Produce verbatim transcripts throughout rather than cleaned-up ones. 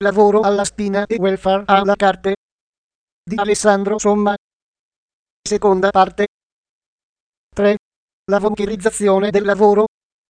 Lavoro alla spina e welfare alla carte di Alessandro Somma. Seconda parte. tre. La vampirizzazione del lavoro.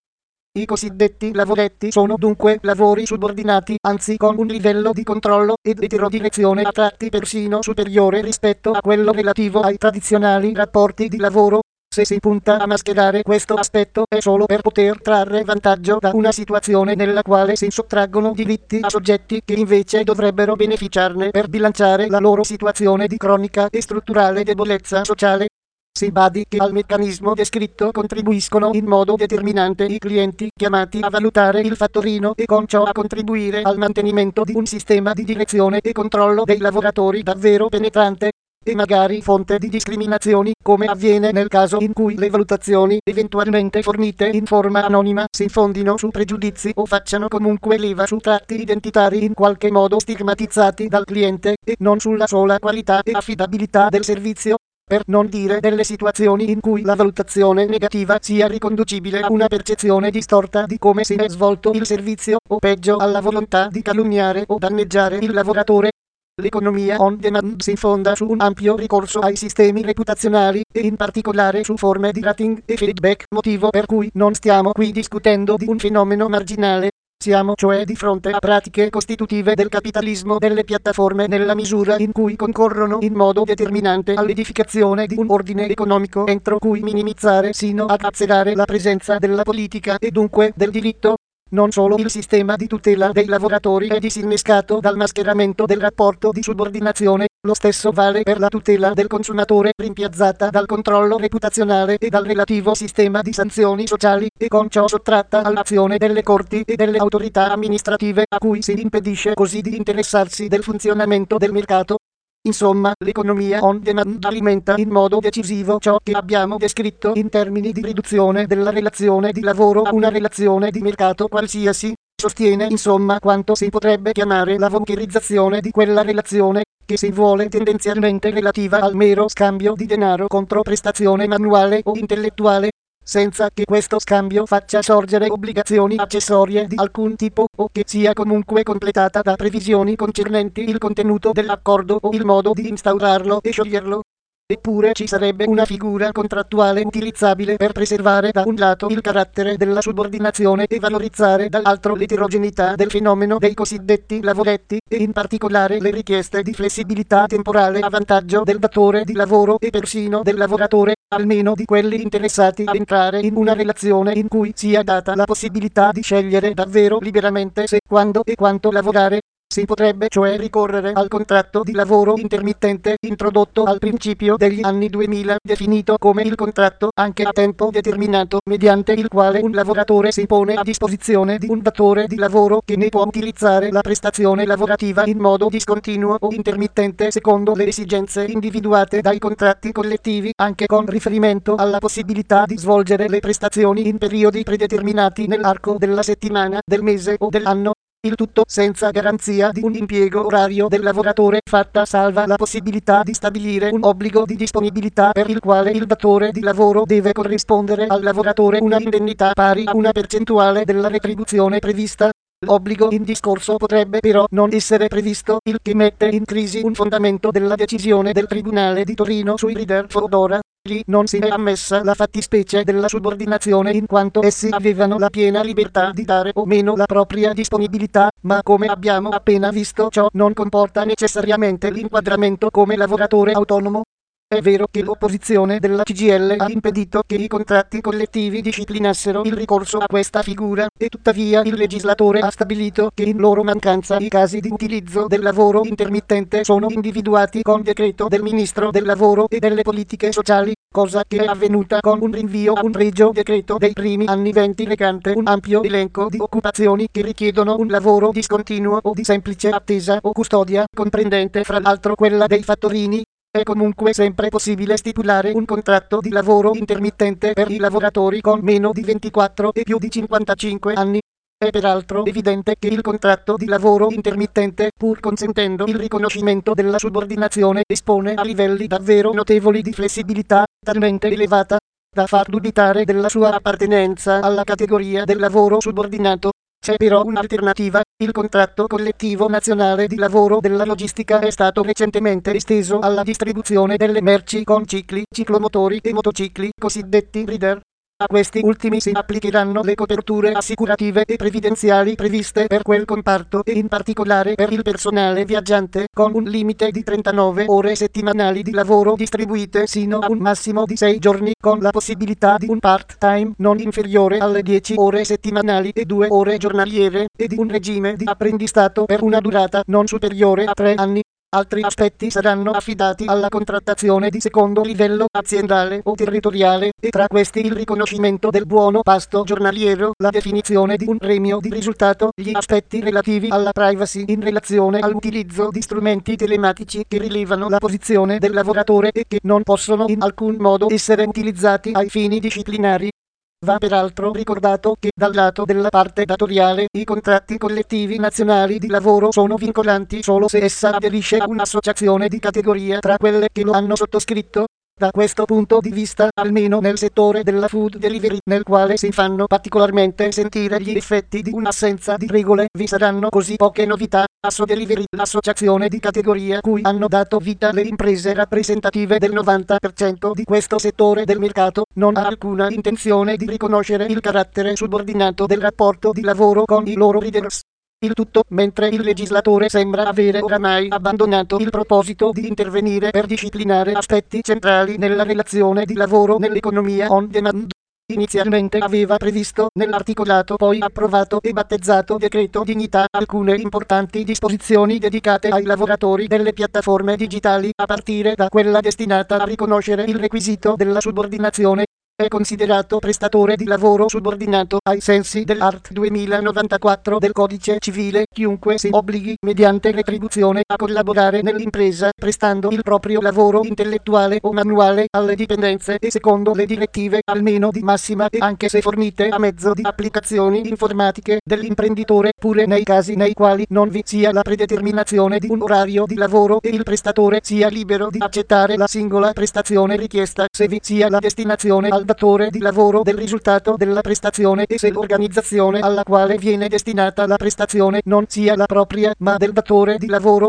I cosiddetti lavoretti sono dunque lavori subordinati, anzi con un livello di controllo ed eterodirezione a tratti persino superiore rispetto a quello relativo ai tradizionali rapporti di lavoro. Se si punta a mascherare questo aspetto è solo per poter trarre vantaggio da una situazione nella quale si sottraggono diritti a soggetti che invece dovrebbero beneficiarne per bilanciare la loro situazione di cronica e strutturale debolezza sociale. Si badi che al meccanismo descritto contribuiscono in modo determinante i clienti chiamati a valutare il fattorino e con ciò a contribuire al mantenimento di un sistema di direzione e controllo dei lavoratori davvero penetrante e magari fonte di discriminazioni, come avviene nel caso in cui le valutazioni eventualmente fornite in forma anonima si fondino su pregiudizi o facciano comunque leva su tratti identitari in qualche modo stigmatizzati dal cliente e non sulla sola qualità e affidabilità del servizio. Per non dire delle situazioni in cui la valutazione negativa sia riconducibile a una percezione distorta di come si è svolto il servizio, o peggio alla volontà di calunniare o danneggiare il lavoratore. L'economia on demand si fonda su un ampio ricorso ai sistemi reputazionali e in particolare su forme di rating e feedback, motivo per cui non stiamo qui discutendo di un fenomeno marginale. Siamo cioè di fronte a pratiche costitutive del capitalismo delle piattaforme nella misura in cui concorrono in modo determinante all'edificazione di un ordine economico entro cui minimizzare sino a azzerare la presenza della politica e dunque del diritto. Non solo il sistema di tutela dei lavoratori è disinnescato dal mascheramento del rapporto di subordinazione, lo stesso vale per la tutela del consumatore rimpiazzata dal controllo reputazionale e dal relativo sistema di sanzioni sociali e con ciò sottratta all'azione delle corti e delle autorità amministrative a cui si impedisce così di interessarsi del funzionamento del mercato. Insomma, l'economia on demand alimenta in modo decisivo ciò che abbiamo descritto in termini di riduzione della relazione di lavoro a una relazione di mercato qualsiasi. Sostiene insomma quanto si potrebbe chiamare la vampirizzazione di quella relazione, che si vuole tendenzialmente relativa al mero scambio di denaro contro prestazione manuale o intellettuale, senza che questo scambio faccia sorgere obbligazioni accessorie di alcun tipo o che sia comunque completata da previsioni concernenti il contenuto dell'accordo o il modo di instaurarlo e scioglierlo. Eppure ci sarebbe una figura contrattuale utilizzabile per preservare da un lato il carattere della subordinazione e valorizzare dall'altro l'eterogeneità del fenomeno dei cosiddetti lavoretti e in particolare le richieste di flessibilità temporale a vantaggio del datore di lavoro e persino del lavoratore, almeno di quelli interessati a entrare in una relazione in cui sia data la possibilità di scegliere davvero liberamente se, quando e quanto lavorare. Si potrebbe cioè ricorrere al contratto di lavoro intermittente introdotto al principio degli anni duemila, definito come il contratto anche a tempo determinato, mediante il quale un lavoratore si pone a disposizione di un datore di lavoro che ne può utilizzare la prestazione lavorativa in modo discontinuo o intermittente secondo le esigenze individuate dai contratti collettivi, anche con riferimento alla possibilità di svolgere le prestazioni in periodi predeterminati nell'arco della settimana, del mese o dell'anno. Il tutto senza garanzia di un impiego orario del lavoratore, fatta salva la possibilità di stabilire un obbligo di disponibilità per il quale il datore di lavoro deve corrispondere al lavoratore una indennità pari a una percentuale della retribuzione prevista. L'obbligo in discorso potrebbe però non essere previsto, il che mette in crisi un fondamento della decisione del Tribunale di Torino sui Rider Fodora. Lì non si è ammessa la fattispecie della subordinazione in quanto essi avevano la piena libertà di dare o meno la propria disponibilità, ma come abbiamo appena visto ciò non comporta necessariamente l'inquadramento come lavoratore autonomo. È vero che l'opposizione della C G I L ha impedito che i contratti collettivi disciplinassero il ricorso a questa figura, e tuttavia il legislatore ha stabilito che in loro mancanza i casi di utilizzo del lavoro intermittente sono individuati con decreto del Ministro del Lavoro e delle Politiche Sociali, cosa che è avvenuta con un rinvio a un regio decreto dei primi anni venti recante un ampio elenco di occupazioni che richiedono un lavoro discontinuo o di semplice attesa o custodia, comprendente fra l'altro quella dei fattorini. È comunque sempre possibile stipulare un contratto di lavoro intermittente per i lavoratori con meno di ventiquattro e più di cinquantacinque anni. È peraltro evidente che il contratto di lavoro intermittente, pur consentendo il riconoscimento della subordinazione, espone a livelli davvero notevoli di flessibilità, talmente elevata da far dubitare della sua appartenenza alla categoria del lavoro subordinato. C'è però un'alternativa. Il contratto collettivo nazionale di lavoro della logistica è stato recentemente esteso alla distribuzione delle merci con cicli, ciclomotori e motocicli, cosiddetti breeder. A questi ultimi si applicheranno le coperture assicurative e previdenziali previste per quel comparto e in particolare per il personale viaggiante, con un limite di trentanove ore settimanali di lavoro distribuite sino a un massimo di sei giorni, con la possibilità di un part-time non inferiore alle dieci ore settimanali e due ore giornaliere, e di un regime di apprendistato per una durata non superiore a tre anni. Altri aspetti saranno affidati alla contrattazione di secondo livello aziendale o territoriale, e tra questi il riconoscimento del buono pasto giornaliero, la definizione di un premio di risultato, gli aspetti relativi alla privacy in relazione all'utilizzo di strumenti telematici che rilevano la posizione del lavoratore e che non possono in alcun modo essere utilizzati ai fini disciplinari. Va peraltro ricordato che dal lato della parte datoriale i contratti collettivi nazionali di lavoro sono vincolanti solo se essa aderisce a un'associazione di categoria tra quelle che lo hanno sottoscritto. Da questo punto di vista, almeno nel settore della food delivery, nel quale si fanno particolarmente sentire gli effetti di un'assenza di regole, vi saranno così poche novità. Asso Delivery, l'associazione di categoria cui hanno dato vita le imprese rappresentative del novanta per cento di questo settore del mercato, non ha alcuna intenzione di riconoscere il carattere subordinato del rapporto di lavoro con i loro leaders. Il tutto mentre il legislatore sembra avere oramai abbandonato il proposito di intervenire per disciplinare aspetti centrali nella relazione di lavoro nell'economia on demand. Inizialmente aveva previsto nell'articolato poi approvato e battezzato Decreto Dignità alcune importanti disposizioni dedicate ai lavoratori delle piattaforme digitali, a partire da quella destinata a riconoscere il requisito della subordinazione. È considerato prestatore di lavoro subordinato ai sensi dell'art. duemilanovantaquattro del Codice Civile chiunque si obblighi mediante retribuzione a collaborare nell'impresa prestando il proprio lavoro intellettuale o manuale alle dipendenze e secondo le direttive almeno di massima e anche se fornite a mezzo di applicazioni informatiche dell'imprenditore, pure nei casi nei quali non vi sia la predeterminazione di un orario di lavoro e il prestatore sia libero di accettare la singola prestazione richiesta se vi sia la destinazione al datore di lavoro del risultato della prestazione e se l'organizzazione alla quale viene destinata la prestazione non sia la propria ma del datore di lavoro.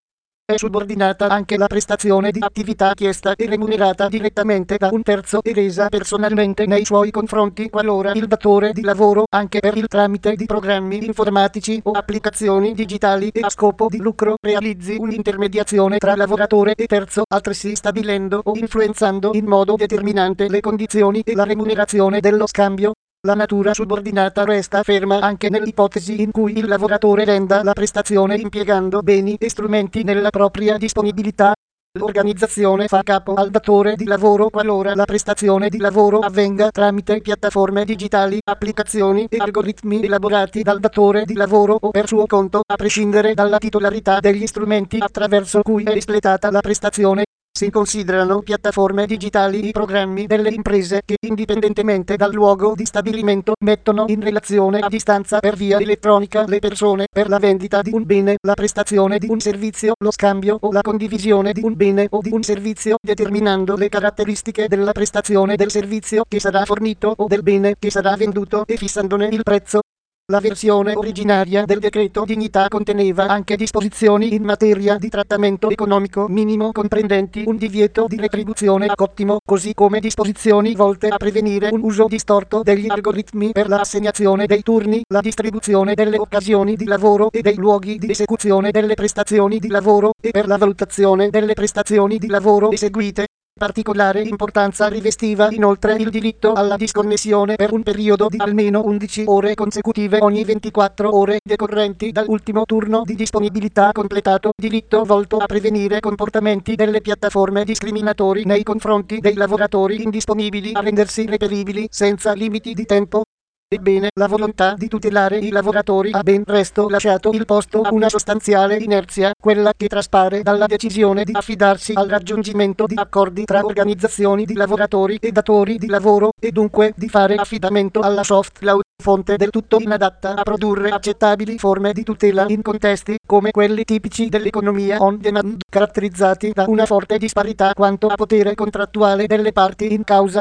È subordinata anche la prestazione di attività chiesta e remunerata direttamente da un terzo e resa personalmente nei suoi confronti qualora il datore di lavoro, anche per il tramite di programmi informatici o applicazioni digitali e a scopo di lucro, realizzi un'intermediazione tra lavoratore e terzo, altresì stabilendo o influenzando in modo determinante le condizioni e la remunerazione dello scambio. La natura subordinata resta ferma anche nell'ipotesi in cui il lavoratore renda la prestazione impiegando beni e strumenti nella propria disponibilità. L'organizzazione fa capo al datore di lavoro qualora la prestazione di lavoro avvenga tramite piattaforme digitali, applicazioni e algoritmi elaborati dal datore di lavoro o per suo conto, a prescindere dalla titolarità degli strumenti attraverso cui è espletata la prestazione. Si considerano piattaforme digitali i programmi delle imprese che, indipendentemente dal luogo di stabilimento, mettono in relazione a distanza per via elettronica le persone per la vendita di un bene, la prestazione di un servizio, lo scambio o la condivisione di un bene o di un servizio, determinando le caratteristiche della prestazione del servizio che sarà fornito o del bene che sarà venduto e fissandone il prezzo. La versione originaria del decreto Dignità conteneva anche disposizioni in materia di trattamento economico minimo comprendenti un divieto di retribuzione a cottimo, così come disposizioni volte a prevenire un uso distorto degli algoritmi per l'assegnazione dei turni, la distribuzione delle occasioni di lavoro e dei luoghi di esecuzione delle prestazioni di lavoro e per la valutazione delle prestazioni di lavoro eseguite. Particolare importanza rivestiva inoltre il diritto alla disconnessione per un periodo di almeno undici ore consecutive ogni ventiquattro ore decorrenti dall'ultimo turno di disponibilità completato, diritto volto a prevenire comportamenti delle piattaforme discriminatori nei confronti dei lavoratori indisponibili a rendersi reperibili senza limiti di tempo. Ebbene, la volontà di tutelare i lavoratori ha ben presto lasciato il posto a una sostanziale inerzia, quella che traspare dalla decisione di affidarsi al raggiungimento di accordi tra organizzazioni di lavoratori e datori di lavoro, e dunque di fare affidamento alla soft law, fonte del tutto inadatta a produrre accettabili forme di tutela in contesti come quelli tipici dell'economia on demand, caratterizzati da una forte disparità quanto a potere contrattuale delle parti in causa.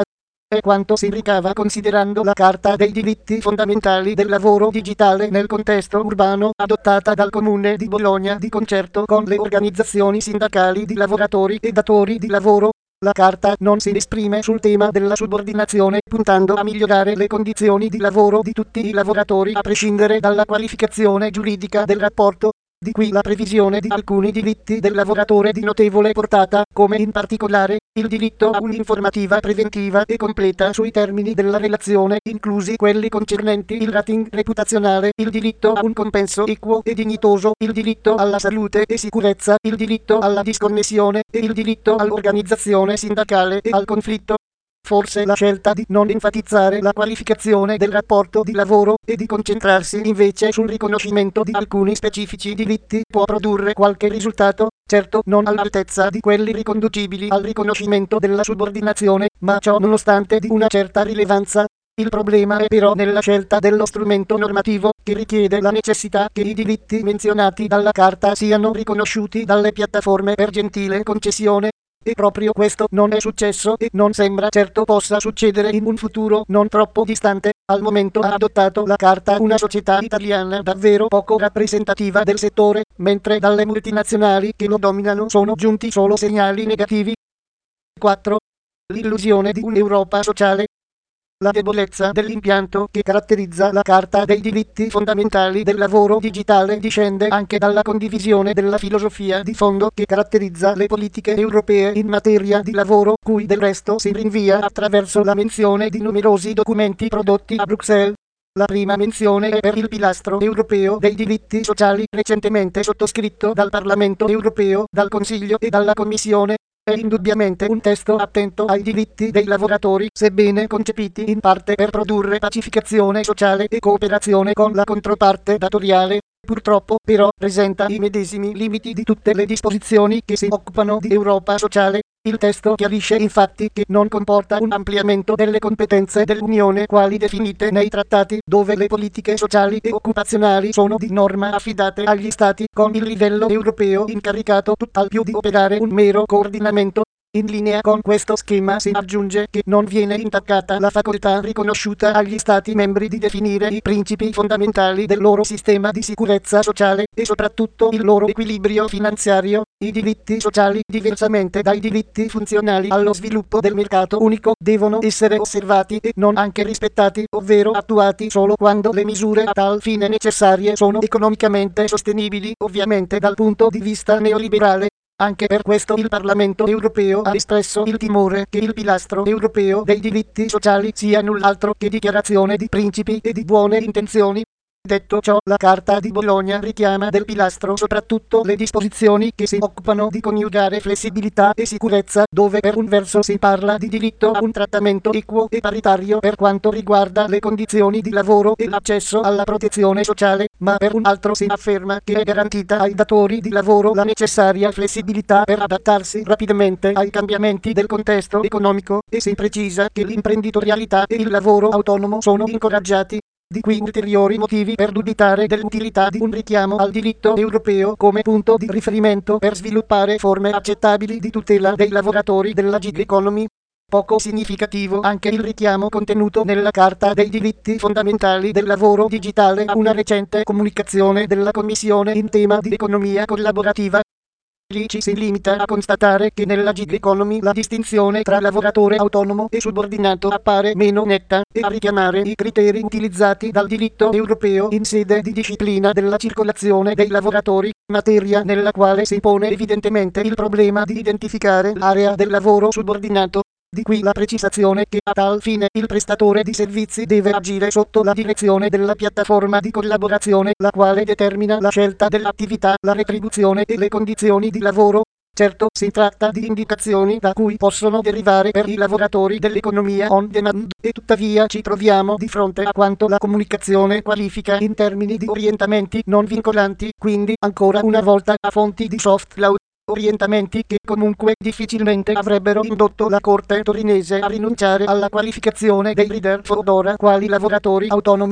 è quanto si ricava considerando la Carta dei diritti fondamentali del lavoro digitale nel contesto urbano adottata dal Comune di Bologna di concerto con le organizzazioni sindacali di lavoratori e datori di lavoro. La Carta non si esprime sul tema della subordinazione, puntando a migliorare le condizioni di lavoro di tutti i lavoratori a prescindere dalla qualificazione giuridica del rapporto. Di qui la previsione di alcuni diritti del lavoratore di notevole portata, come in particolare il diritto a un'informativa preventiva e completa sui termini della relazione, inclusi quelli concernenti il rating reputazionale, il diritto a un compenso equo e dignitoso, il diritto alla salute e sicurezza, il diritto alla disconnessione e il diritto all'organizzazione sindacale e al conflitto. Forse la scelta di non enfatizzare la qualificazione del rapporto di lavoro e di concentrarsi invece sul riconoscimento di alcuni specifici diritti può produrre qualche risultato, certo non all'altezza di quelli riconducibili al riconoscimento della subordinazione, ma ciò nonostante di una certa rilevanza. Il problema è però nella scelta dello strumento normativo, che richiede la necessità che i diritti menzionati dalla Carta siano riconosciuti dalle piattaforme per gentile concessione. E proprio questo non è successo e non sembra certo possa succedere in un futuro non troppo distante. Al momento ha adottato la Carta una società italiana davvero poco rappresentativa del settore, mentre dalle multinazionali che lo dominano sono giunti solo segnali negativi. quattro. L'illusione di un'Europa sociale. La debolezza dell'impianto che caratterizza la Carta dei diritti fondamentali del lavoro digitale discende anche dalla condivisione della filosofia di fondo che caratterizza le politiche europee in materia di lavoro, cui del resto si rinvia attraverso la menzione di numerosi documenti prodotti a Bruxelles. La prima menzione è per il pilastro europeo dei diritti sociali, recentemente sottoscritto dal Parlamento europeo, dal Consiglio e dalla Commissione. È indubbiamente un testo attento ai diritti dei lavoratori, sebbene concepiti in parte per produrre pacificazione sociale e cooperazione con la controparte datoriale. Purtroppo, però, presenta i medesimi limiti di tutte le disposizioni che si occupano di Europa sociale. Il testo chiarisce infatti che non comporta un ampliamento delle competenze dell'Unione quali definite nei trattati, dove le politiche sociali e occupazionali sono di norma affidate agli Stati, con il livello europeo incaricato tutt'al più di operare un mero coordinamento. In linea con questo schema si aggiunge che non viene intaccata la facoltà riconosciuta agli Stati membri di definire i principi fondamentali del loro sistema di sicurezza sociale e soprattutto il loro equilibrio finanziario. I diritti sociali, diversamente dai diritti funzionali allo sviluppo del mercato unico, devono essere osservati e non anche rispettati, ovvero attuati solo quando le misure a tal fine necessarie sono economicamente sostenibili, ovviamente dal punto di vista neoliberale. Anche per questo il Parlamento europeo ha espresso il timore che il pilastro europeo dei diritti sociali sia null'altro che dichiarazione di principi e di buone intenzioni. Detto ciò, la Carta di Bologna richiama del pilastro soprattutto le disposizioni che si occupano di coniugare flessibilità e sicurezza, dove per un verso si parla di diritto a un trattamento equo e paritario per quanto riguarda le condizioni di lavoro e l'accesso alla protezione sociale, ma per un altro si afferma che è garantita ai datori di lavoro la necessaria flessibilità per adattarsi rapidamente ai cambiamenti del contesto economico e si precisa che l'imprenditorialità e il lavoro autonomo sono incoraggiati. Di qui ulteriori motivi per dubitare dell'utilità di un richiamo al diritto europeo come punto di riferimento per sviluppare forme accettabili di tutela dei lavoratori della gig economy. Poco significativo anche il richiamo contenuto nella Carta dei diritti fondamentali del lavoro digitale a una recente comunicazione della Commissione in tema di economia collaborativa. Lì ci si limita a constatare che nella gig economy la distinzione tra lavoratore autonomo e subordinato appare meno netta e a richiamare i criteri utilizzati dal diritto europeo in sede di disciplina della circolazione dei lavoratori, materia nella quale si pone evidentemente il problema di identificare l'area del lavoro subordinato. Di qui la precisazione che a tal fine il prestatore di servizi deve agire sotto la direzione della piattaforma di collaborazione, la quale determina la scelta dell'attività, la retribuzione e le condizioni di lavoro. Certo, si tratta di indicazioni da cui possono derivare per i lavoratori dell'economia on demand, e tuttavia ci troviamo di fronte a quanto la comunicazione qualifica in termini di orientamenti non vincolanti, quindi ancora una volta a fonti di soft law. Orientamenti che comunque difficilmente avrebbero indotto la Corte torinese a rinunciare alla qualificazione dei leader for ora quali lavoratori autonomi.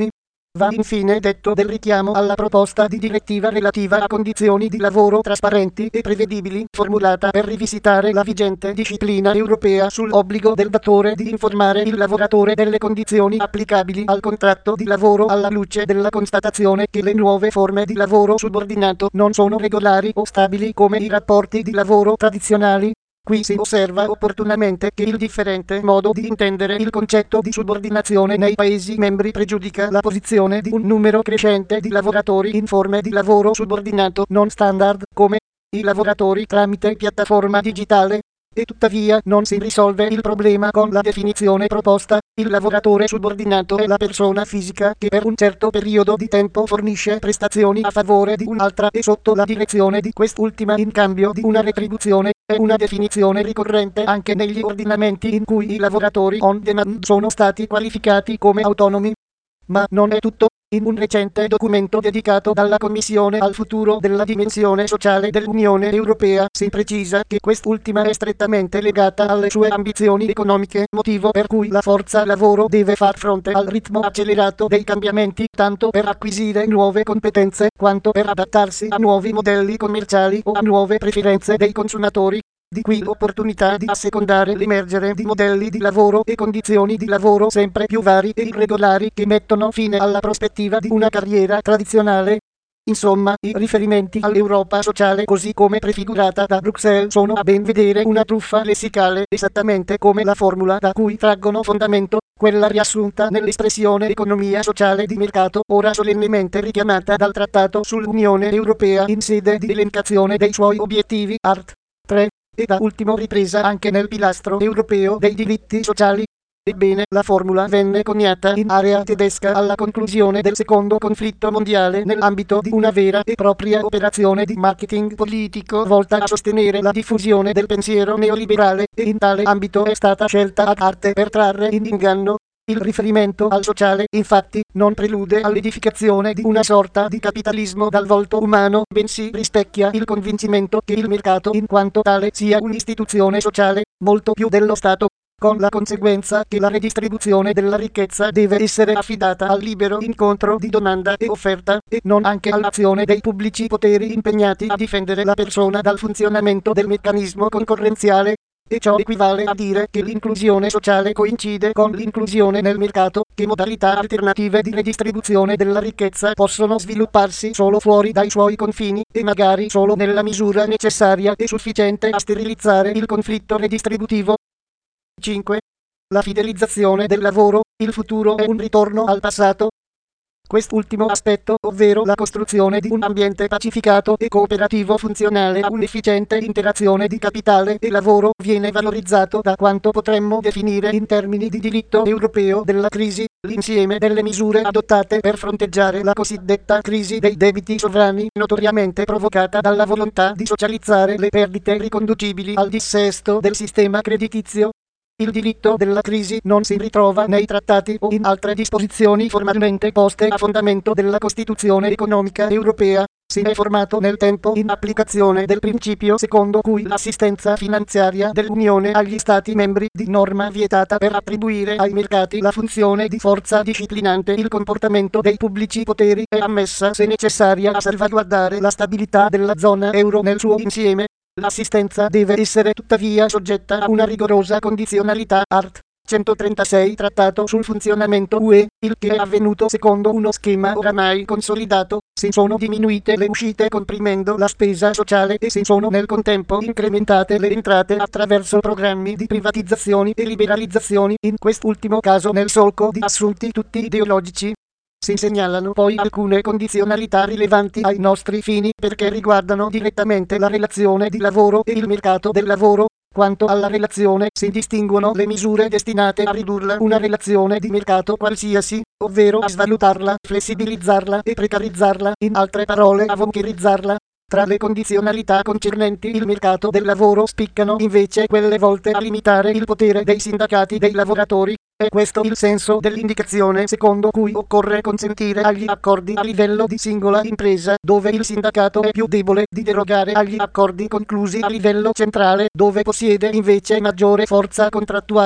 Va infine detto del richiamo alla proposta di direttiva relativa a condizioni di lavoro trasparenti e prevedibili, formulata per rivisitare la vigente disciplina europea sull'obbligo del datore di informare il lavoratore delle condizioni applicabili al contratto di lavoro alla luce della constatazione che le nuove forme di lavoro subordinato non sono regolari o stabili come i rapporti di lavoro tradizionali. Qui si osserva opportunamente che il differente modo di intendere il concetto di subordinazione nei Paesi membri pregiudica la posizione di un numero crescente di lavoratori in forme di lavoro subordinato non standard, come i lavoratori tramite piattaforma digitale. E tuttavia non si risolve il problema con la definizione proposta. Il lavoratore subordinato è la persona fisica che per un certo periodo di tempo fornisce prestazioni a favore di un'altra e sotto la direzione di quest'ultima in cambio di una retribuzione. È una definizione ricorrente anche negli ordinamenti in cui i lavoratori on demand sono stati qualificati come autonomi. Ma non è tutto. In un recente documento dedicato dalla Commissione al futuro della dimensione sociale dell'Unione Europea si precisa che quest'ultima è strettamente legata alle sue ambizioni economiche, motivo per cui la forza lavoro deve far fronte al ritmo accelerato dei cambiamenti tanto per acquisire nuove competenze quanto per adattarsi a nuovi modelli commerciali o a nuove preferenze dei consumatori. Di qui l'opportunità di assecondare l'emergere di modelli di lavoro e condizioni di lavoro sempre più vari e irregolari che mettono fine alla prospettiva di una carriera tradizionale. Insomma, i riferimenti all'Europa sociale così come prefigurata da Bruxelles sono a ben vedere una truffa lessicale, esattamente come la formula da cui traggono fondamento, quella riassunta nell'espressione economia sociale di mercato, ora solennemente richiamata dal Trattato sull'Unione Europea in sede di elencazione dei suoi obiettivi, art. tre. E da ultimo ripresa anche nel pilastro europeo dei diritti sociali. Ebbene, la formula venne coniata in area tedesca alla conclusione del secondo conflitto mondiale nell'ambito di una vera e propria operazione di marketing politico volta a sostenere la diffusione del pensiero neoliberale, e in tale ambito è stata scelta ad arte per trarre in inganno. Il riferimento al sociale, infatti, non prelude all'edificazione di una sorta di capitalismo dal volto umano, bensì rispecchia il convincimento che il mercato in quanto tale sia un'istituzione sociale, molto più dello Stato, con la conseguenza che la redistribuzione della ricchezza deve essere affidata al libero incontro di domanda e offerta, e non anche all'azione dei pubblici poteri impegnati a difendere la persona dal funzionamento del meccanismo concorrenziale. E ciò equivale a dire che l'inclusione sociale coincide con l'inclusione nel mercato, che modalità alternative di redistribuzione della ricchezza possono svilupparsi solo fuori dai suoi confini, e magari solo nella misura necessaria e sufficiente a sterilizzare il conflitto redistributivo. cinque. La fidelizzazione del lavoro. Il futuro è un ritorno al passato. Quest'ultimo aspetto, ovvero la costruzione di un ambiente pacificato e cooperativo funzionale a un'efficiente interazione di capitale e lavoro, viene valorizzato da quanto potremmo definire in termini di diritto europeo della crisi, l'insieme delle misure adottate per fronteggiare la cosiddetta crisi dei debiti sovrani, notoriamente provocata dalla volontà di socializzare le perdite riconducibili al dissesto del sistema creditizio. Il diritto della crisi non si ritrova nei trattati o in altre disposizioni formalmente poste a fondamento della Costituzione economica europea. Si è formato nel tempo in applicazione del principio secondo cui l'assistenza finanziaria dell'Unione agli Stati membri, di norma vietata per attribuire ai mercati la funzione di forza disciplinante il comportamento dei pubblici poteri, è ammessa se necessaria a salvaguardare la stabilità della zona euro nel suo insieme. L'assistenza deve essere tuttavia soggetta a una rigorosa condizionalità, art. centotrentasei Trattato sul funzionamento U E, il che è avvenuto secondo uno schema oramai consolidato. Si sono diminuite le uscite comprimendo la spesa sociale e si sono nel contempo incrementate le entrate attraverso programmi di privatizzazioni e liberalizzazioni, in quest'ultimo caso nel solco di assunti tutti ideologici. Si segnalano poi alcune condizionalità rilevanti ai nostri fini perché riguardano direttamente la relazione di lavoro e il mercato del lavoro. Quanto alla relazione, si distinguono le misure destinate a ridurla una relazione di mercato qualsiasi, ovvero a svalutarla, flessibilizzarla e precarizzarla, in altre parole a vampirizzarla. Tra le condizionalità concernenti il mercato del lavoro spiccano invece quelle volte a limitare il potere dei sindacati dei lavoratori. È questo il senso dell'indicazione secondo cui occorre consentire agli accordi a livello di singola impresa, dove il sindacato è più debole, di derogare agli accordi conclusi a livello centrale, dove possiede invece maggiore forza contrattuale.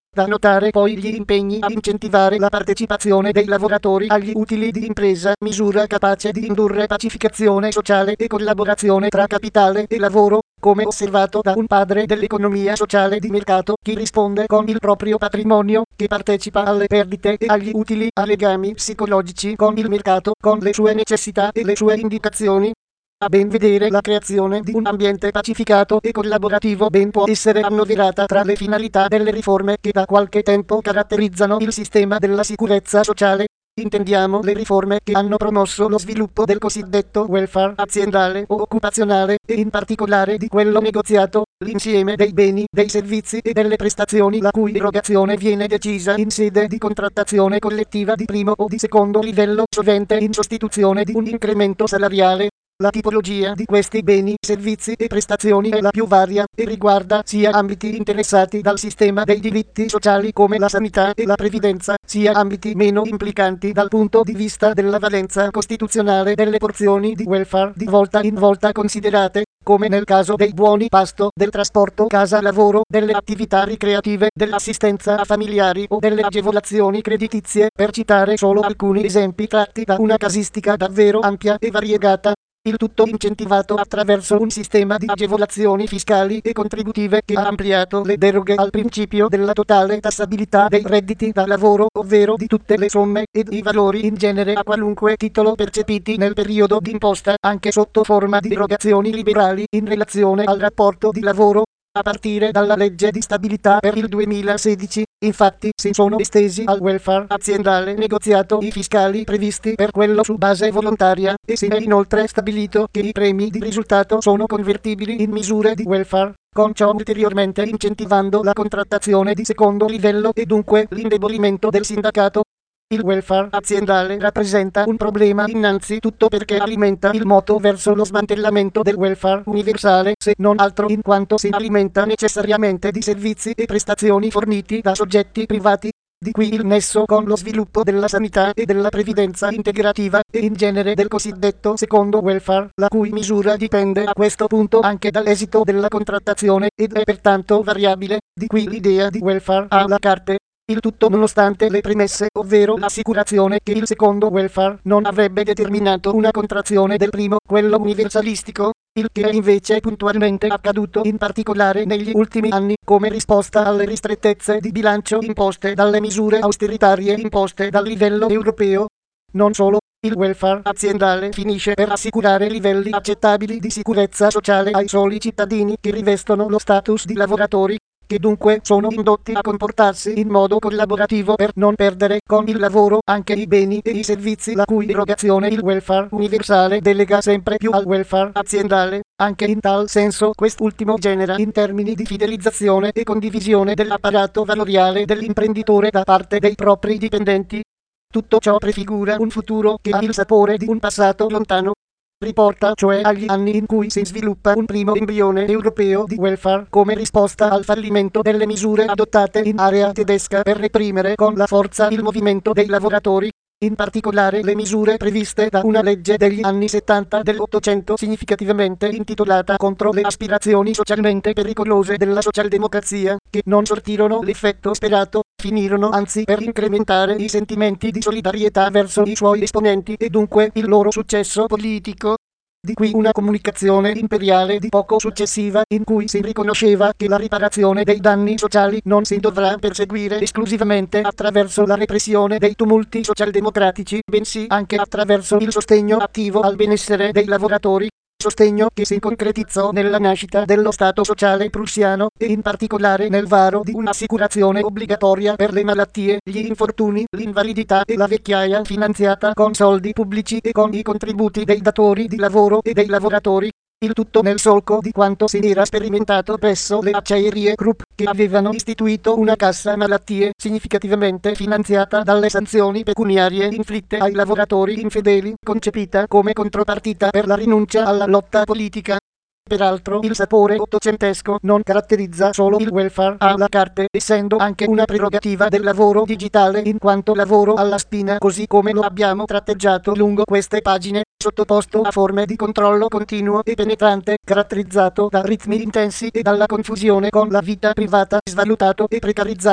Da notare poi gli impegni a incentivare la partecipazione dei lavoratori agli utili di impresa, misura capace di indurre pacificazione sociale e collaborazione tra capitale e lavoro, come osservato da un padre dell'economia sociale di mercato. Chi risponde con il proprio patrimonio, che partecipa alle perdite e agli utili, a legami psicologici con il mercato, con le sue necessità e le sue indicazioni. A ben vedere, la creazione di un ambiente pacificato e collaborativo ben può essere annoverata tra le finalità delle riforme che da qualche tempo caratterizzano il sistema della sicurezza sociale. Intendiamo le riforme che hanno promosso lo sviluppo del cosiddetto welfare aziendale o occupazionale e in particolare di quello negoziato, l'insieme dei beni, dei servizi e delle prestazioni la cui erogazione viene decisa in sede di contrattazione collettiva di primo o di secondo livello, sovente in sostituzione di un incremento salariale. La tipologia di questi beni, servizi e prestazioni è la più varia e riguarda sia ambiti interessati dal sistema dei diritti sociali come la sanità e la previdenza, sia ambiti meno implicanti dal punto di vista della valenza costituzionale delle porzioni di welfare di volta in volta considerate, come nel caso dei buoni pasto, del trasporto casa-lavoro, delle attività ricreative, dell'assistenza a familiari o delle agevolazioni creditizie, per citare solo alcuni esempi tratti da una casistica davvero ampia e variegata. Il tutto incentivato attraverso un sistema di agevolazioni fiscali e contributive che ha ampliato le deroghe al principio della totale tassabilità dei redditi da lavoro, ovvero di tutte le somme ed i valori in genere a qualunque titolo percepiti nel periodo d'imposta, anche sotto forma di erogazioni liberali in relazione al rapporto di lavoro. A partire dalla legge di stabilità per il duemilasedici, infatti, si sono estesi al welfare aziendale negoziato i fiscali previsti per quello su base volontaria e si è inoltre stabilito che i premi di risultato sono convertibili in misure di welfare, con ciò ulteriormente incentivando la contrattazione di secondo livello e dunque l'indebolimento del sindacato. Il welfare aziendale rappresenta un problema innanzitutto perché alimenta il moto verso lo smantellamento del welfare universale, se non altro in quanto si alimenta necessariamente di servizi e prestazioni forniti da soggetti privati. Di qui il nesso con lo sviluppo della sanità e della previdenza integrativa e in genere del cosiddetto secondo welfare, la cui misura dipende a questo punto anche dall'esito della contrattazione ed è pertanto variabile. Di qui l'idea di welfare à la carte. Il tutto nonostante le premesse, ovvero l'assicurazione che il secondo welfare non avrebbe determinato una contrazione del primo, quello universalistico, il che è invece puntualmente accaduto in particolare negli ultimi anni, come risposta alle ristrettezze di bilancio imposte dalle misure austeritarie imposte dal livello europeo. Non solo, il welfare aziendale finisce per assicurare livelli accettabili di sicurezza sociale ai soli cittadini che rivestono lo status di lavoratori, che dunque sono indotti a comportarsi in modo collaborativo per non perdere con il lavoro anche i beni e i servizi la cui erogazione il welfare universale delega sempre più al welfare aziendale. Anche in tal senso quest'ultimo genera in termini di fidelizzazione e condivisione dell'apparato valoriale dell'imprenditore da parte dei propri dipendenti. Tutto ciò prefigura un futuro che ha il sapore di un passato lontano. Riporta cioè agli anni in cui si sviluppa un primo embrione europeo di welfare come risposta al fallimento delle misure adottate in area tedesca per reprimere con la forza il movimento dei lavoratori. In particolare le misure previste da una legge degli anni settanta dell'Ottocento significativamente intitolata contro le aspirazioni socialmente pericolose della socialdemocrazia, che non sortirono l'effetto sperato, finirono anzi per incrementare i sentimenti di solidarietà verso i suoi esponenti e dunque il loro successo politico. Di qui una comunicazione imperiale di poco successiva in cui si riconosceva che la riparazione dei danni sociali non si dovrà perseguire esclusivamente attraverso la repressione dei tumulti socialdemocratici, bensì anche attraverso il sostegno attivo al benessere dei lavoratori. Sostegno che si concretizzò nella nascita dello Stato sociale prussiano e in particolare nel varo di un'assicurazione obbligatoria per le malattie, gli infortuni, l'invalidità e la vecchiaia finanziata con soldi pubblici e con i contributi dei datori di lavoro e dei lavoratori. Il tutto nel solco di quanto si era sperimentato presso le acciaierie Krupp, che avevano istituito una cassa malattie significativamente finanziata dalle sanzioni pecuniarie inflitte ai lavoratori infedeli, concepita come contropartita per la rinuncia alla lotta politica. Peraltro il sapore ottocentesco non caratterizza solo il welfare à la carte, essendo anche una prerogativa del lavoro digitale in quanto lavoro alla spina, così come lo abbiamo tratteggiato lungo queste pagine, sottoposto a forme di controllo continuo e penetrante, caratterizzato da ritmi intensi e dalla confusione con la vita privata, svalutato e precarizzato.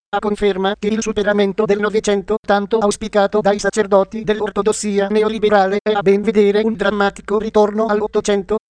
a conferma che il superamento del Novecento, tanto auspicato dai sacerdoti dell'ortodossia neoliberale, è a ben vedere un drammatico ritorno all'Ottocento.